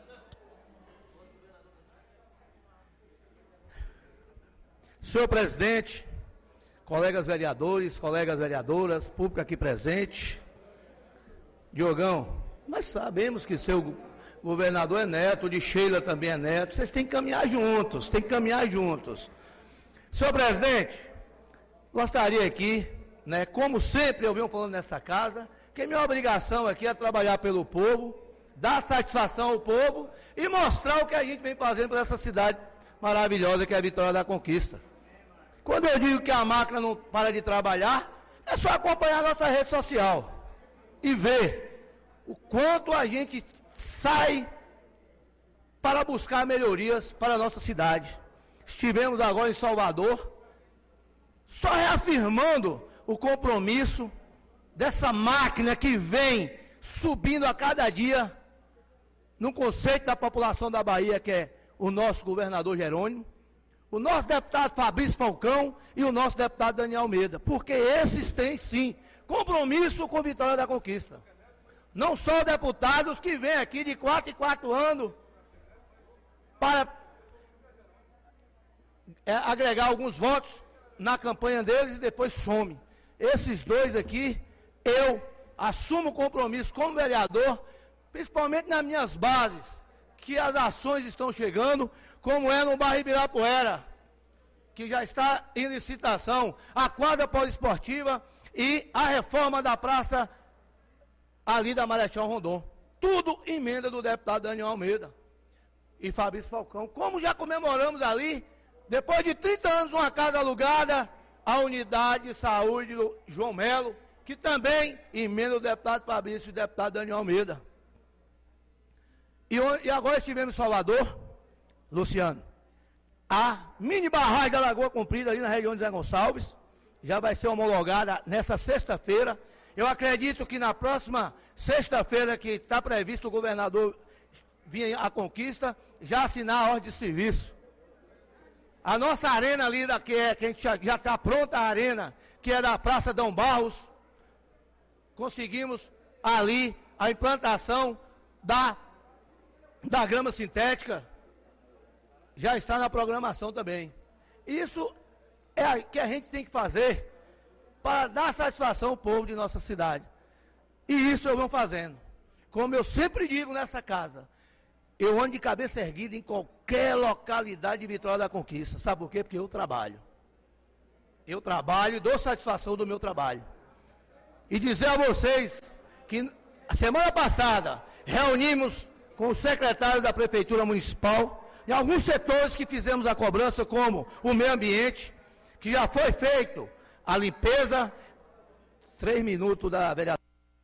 Senhor presidente, colegas vereadores, colegas vereadoras, público aqui presente, Diogão, nós sabemos que seu governador é neto, de Sheila também é neto, vocês têm que caminhar juntos, Senhor presidente, gostaria aqui, né, como sempre eu venho falando nessa casa, que minha obrigação aqui é trabalhar pelo povo, dar satisfação ao povo e mostrar o que a gente vem fazendo para essa cidade maravilhosa que é a Vitória da Conquista. Quando eu digo que a máquina não para de trabalhar, é só acompanhar a nossa rede social e ver o quanto a gente sai para buscar melhorias para a nossa cidade. Estivemos agora em Salvador, só reafirmando o compromisso dessa máquina que vem subindo a cada dia no conceito da população da Bahia, que é o nosso governador Jerônimo, o nosso deputado Fabrício Falcão e o nosso deputado Daniel Almeida, porque esses têm sim compromisso com a Vitória da Conquista. Não são deputados que vêm aqui de 4 em 4 anos para agregar alguns votos na campanha deles e depois some. Esses dois aqui, eu assumo compromisso como vereador, principalmente nas minhas bases, que as ações estão chegando, como é no bairro Ibirapuera. que já está em licitação, a quadra poliesportiva e a reforma da praça ali da Marechal Rondon. Tudo emenda do deputado Daniel Almeida e Fabrício Falcão. Como já comemoramos ali, depois de 30 anos, uma casa alugada, a unidade de saúde do João Melo, que também emenda o deputado Fabrício e o deputado Daniel Almeida. E agora estivemos em Salvador, Luciano, a mini barragem da Lagoa Comprida, ali na região de Zé Gonçalves, já vai ser homologada nessa sexta-feira. Eu acredito que na próxima sexta-feira, que está previsto o governador vir à Conquista, já assinar a ordem de serviço. A nossa arena ali, que a gente já está pronta a arena, que é da Praça Dom Barros, conseguimos ali a implantação da grama sintética, já está na programação também. Isso é o que a gente tem que fazer para dar satisfação ao povo de nossa cidade. E isso eu vou fazendo. Como eu sempre digo nessa casa, eu ando de cabeça erguida em qualquer localidade de Vitória da Conquista. Sabe por quê? Porque eu trabalho. Eu trabalho e dou satisfação do meu trabalho. E dizer a vocês que a semana passada reunimos com o secretário da Prefeitura Municipal em alguns setores que fizemos a cobrança, como o meio ambiente, que já foi feito a limpeza. 3 minutos da vereadora.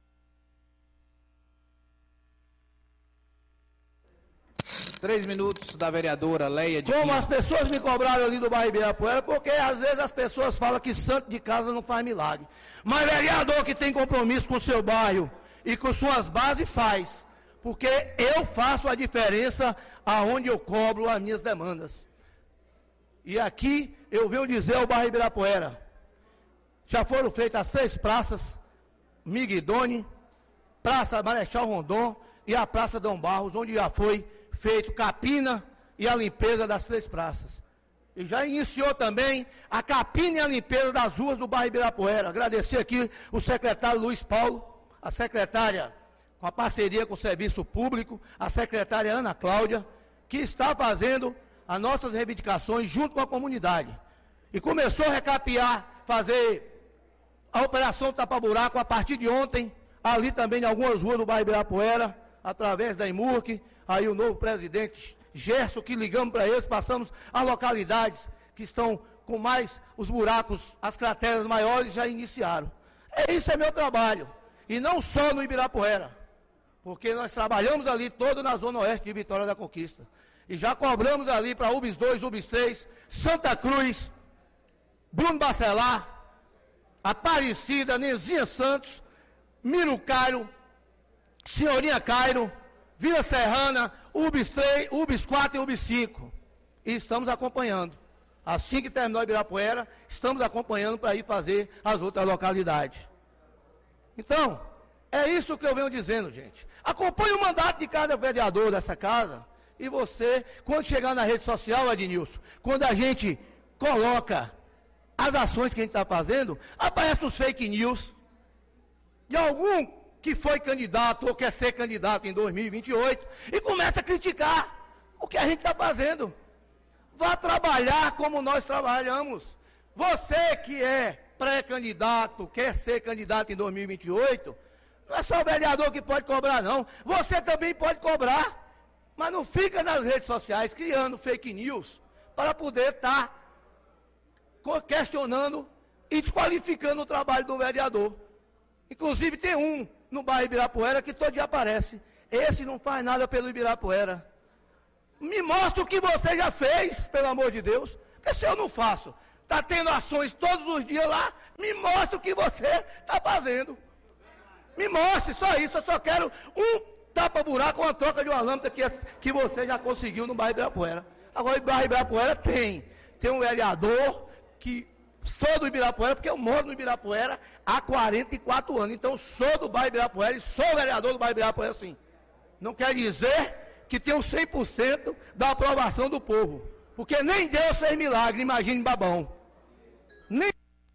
Três minutos da vereadora Leia de Como Pinho. as pessoas me cobraram ali do bairro Ibirapuera, porque às vezes as pessoas falam que santo de casa não faz milagre. Mas vereador que tem compromisso com o seu bairro e com suas bases faz. Porque eu faço a diferença aonde eu cobro as minhas demandas. E aqui eu venho dizer ao bairro Ibirapuera, já foram feitas as 3 praças, Miguidone, Praça Marechal Rondon e a Praça Dom Barros, onde já foi feito capina e a limpeza das 3 praças. E já iniciou também a capina e a limpeza das ruas do bairro Ibirapuera. Agradecer aqui o secretário Luiz Paulo, a secretária com a parceria com o Serviço Público, a secretária Ana Cláudia, que está fazendo as nossas reivindicações junto com a comunidade. E começou a recapear, fazer a operação tapa-buraco a partir de ontem, ali também em algumas ruas do bairro Ibirapuera, através da IMURC, aí o novo presidente Gerson, que ligamos para eles, passamos as localidades que estão com mais os buracos, as crateras maiores, já iniciaram. Isso é meu trabalho, e não só no Ibirapuera, porque nós trabalhamos ali todo na zona oeste de Vitória da Conquista, e já cobramos ali para UBS 2, UBS 3, Santa Cruz, Bruno Bacelar, Aparecida, Nezinha Santos, Miro Cairo, Senhorinha Cairo, Vila Serrana, UBS 3, UBS 4 e UBS 5. E estamos acompanhando. Assim que terminou o Ibirapuera, estamos acompanhando para ir fazer as outras localidades. Então, é isso que eu venho dizendo, gente. Acompanhe o mandato de cada vereador dessa casa. E você, quando chegar na rede social, Ednilson, quando a gente coloca as ações que a gente está fazendo, aparecem os fake news de algum que foi candidato ou quer ser candidato em 2028 e começa a criticar o que a gente está fazendo. Vá trabalhar como nós trabalhamos. Você que é pré-candidato, quer ser candidato em 2028, não é só o vereador que pode cobrar, não. Você também pode cobrar. Mas não fica nas redes sociais criando fake news para poder estar questionando e desqualificando o trabalho do vereador. Inclusive tem um no bairro Ibirapuera que todo dia aparece. Esse não faz nada pelo Ibirapuera. Me mostra o que você já fez, pelo amor de Deus. Porque se eu não faço, está tendo ações todos os dias lá, me mostra o que você está fazendo. Me mostre, só isso. Eu só quero um tapa-buraco, uma troca de uma lâmpada que você já conseguiu no bairro Ibirapuera. Agora, o bairro Ibirapuera tem um vereador que sou do Ibirapuera, porque eu moro no Ibirapuera há 44 anos. Então, sou do bairro Ibirapuera e sou vereador do bairro Ibirapuera, sim. Não quer dizer que tenho 100% da aprovação do povo. Porque nem Deus fez milagre, imagine babão. Nem...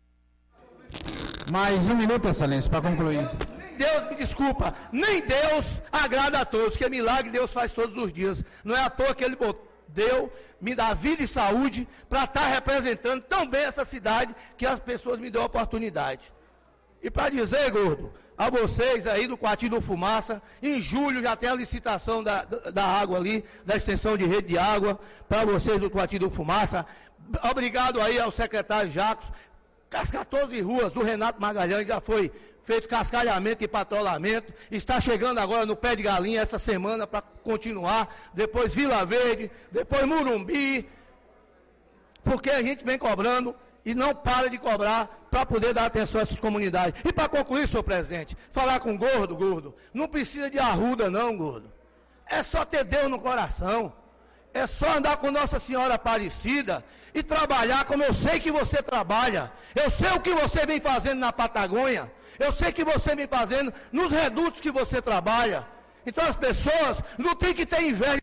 Mais 1 minuto, excelência, para concluir. Deus, me desculpa, nem Deus agrada a todos, que milagre Deus faz todos os dias. Não é à toa que ele deu, me dá vida e saúde para estar representando tão bem essa cidade que as pessoas me dão a oportunidade. E para dizer, gordo, a vocês aí do Quartinho do Fumaça, em julho já tem a licitação da água ali, da extensão de rede de água, para vocês do Quartinho do Fumaça. Obrigado aí ao secretário Jacos. As 14 ruas do Renato Magalhães já foi feito cascalhamento e patrulhamento. Está chegando agora no Pé de Galinha essa semana para continuar. Depois Vila Verde, depois Murumbi. Porque a gente vem cobrando e não para de cobrar para poder dar atenção a essas comunidades. E para concluir, senhor presidente, falar com o gordo, não precisa de arruda não, gordo. É só ter Deus no coração. É só andar com Nossa Senhora Aparecida e trabalhar como eu sei que você trabalha. Eu sei o que você vem fazendo na Patagônia. Eu sei que você vem fazendo nos redutos que você trabalha. Então as pessoas não têm que ter inveja.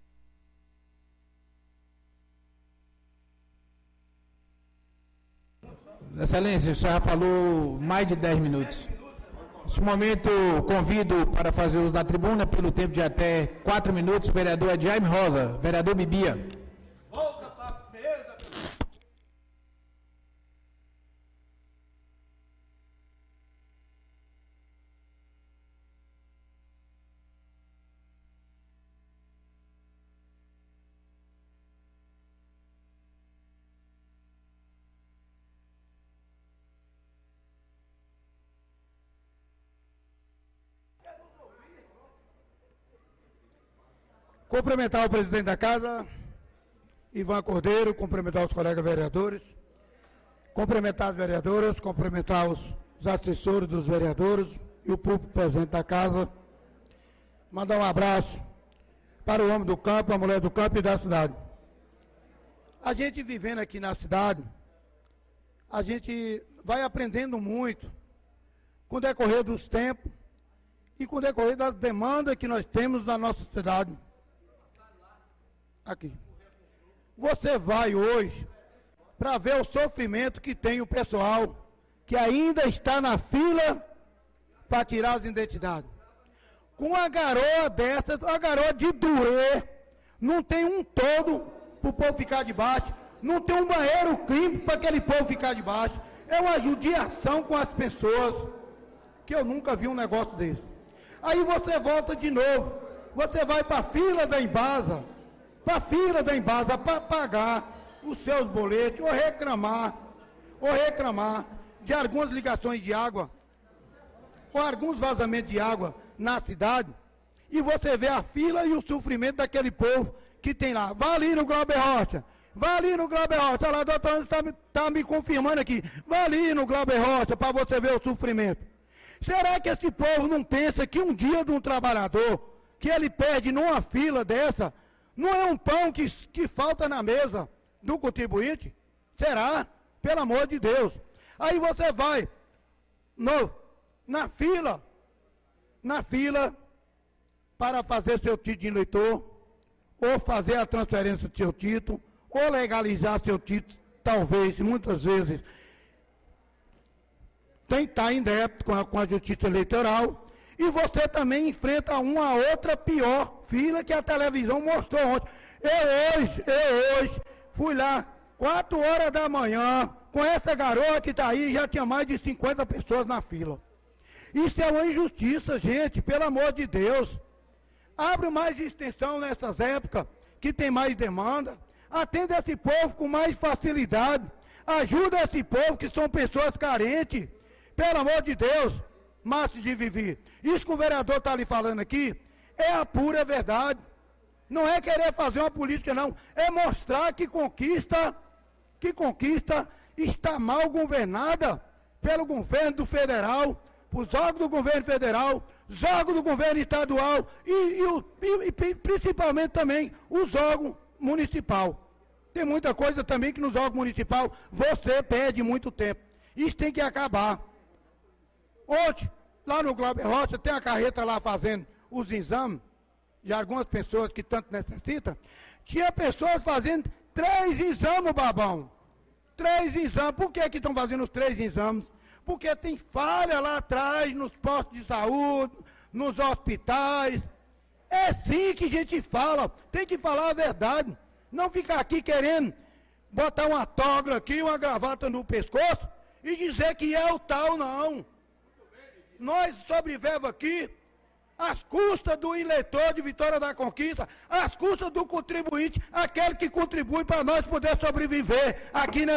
Excelência, o senhor já falou mais de 10 minutos. Neste momento, convido para fazer uso da tribuna, pelo tempo de até 4 minutos, o vereador Jaime Rosa, vereador Bibia. Volta para a mesa. Cumprimentar o presidente da casa, Ivan Cordeiro, cumprimentar os colegas vereadores, cumprimentar as vereadoras, cumprimentar os assessores dos vereadores e o público presente da casa, mandar um abraço para o homem do campo, a mulher do campo e da cidade. A gente vivendo aqui na cidade, a gente vai aprendendo muito com o decorrer dos tempos e com o decorrer das demandas que nós temos na nossa cidade. Aqui. Você vai hoje para ver o sofrimento que tem o pessoal que ainda está na fila para tirar as identidades. Com uma garoa dessa, uma garoa de doer, não tem um todo para o povo ficar debaixo, não tem um banheiro clínico para aquele povo ficar debaixo. É uma judiação com as pessoas, que eu nunca vi um negócio desse. Aí você volta de novo, você vai para a fila da Embasa, para pagar os seus boletos, ou reclamar de algumas ligações de água, ou alguns vazamentos de água na cidade, e você vê a fila e o sofrimento daquele povo que tem lá. Vá ali no Glauber Rocha, olha lá, doutor está me confirmando aqui, vá ali no Glauber Rocha para você ver o sofrimento. Será que esse povo não pensa que um dia de um trabalhador, que ele perde numa fila dessa, não é um pão que falta na mesa do contribuinte? Será? Pelo amor de Deus. Aí você vai na fila para fazer seu título de eleitor, ou fazer a transferência do seu título, ou legalizar seu título, talvez, muitas vezes, tem que estar em débito com a justiça eleitoral. E você também enfrenta uma outra pior fila que a televisão mostrou ontem. Eu hoje fui lá, 4 horas da manhã, com essa garoa que está aí, já tinha mais de 50 pessoas na fila. Isso é uma injustiça, gente, pelo amor de Deus. Abre mais extensão nessas épocas, que tem mais demanda. Atende esse povo com mais facilidade. Ajuda esse povo, que são pessoas carentes. Pelo amor de Deus. Márcio de Vivi, isso que o vereador está lhe falando aqui é a pura verdade. Não é querer fazer uma política, não. É mostrar que conquista está mal governada pelo governo federal, os órgãos do governo federal, os órgãos do governo estadual e principalmente também os órgãos municipal. Tem muita coisa também que nos órgãos municipal você perde muito tempo. Isso tem que acabar. Ontem, lá no Glauber Rocha, tem a carreta lá fazendo os exames de algumas pessoas que tanto necessitam. Tinha pessoas fazendo 3 exames, babão. 3 exames. Por que estão fazendo os 3 exames? Porque tem falha lá atrás, nos postos de saúde, nos hospitais. É assim que a gente fala. Tem que falar a verdade. Não ficar aqui querendo botar uma toga aqui, uma gravata no pescoço e dizer que é o tal, não. Nós sobrevivemos aqui às custas do eleitor de Vitória da Conquista, às custas do contribuinte, aquele que contribui para nós poder sobreviver aqui nessa